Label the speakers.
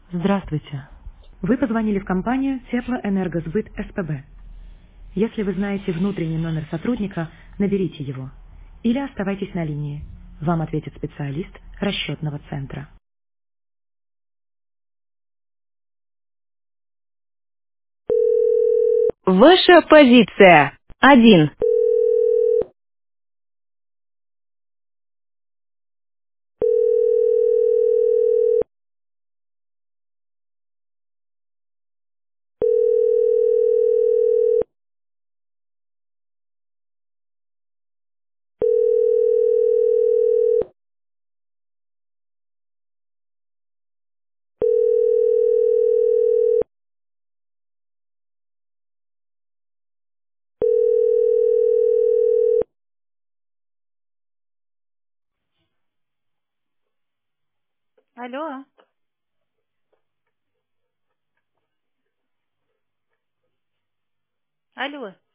Speaker 1: Здравствуйте. Вы позвонили в компанию Теплоэнергосбыт СПБ. Если вы знаете внутренний номер сотрудника, наберите его. Или оставайтесь на линии. Вам ответит специалист расчетного центра.
Speaker 2: Ваша позиция. Один.
Speaker 3: Алло, алло.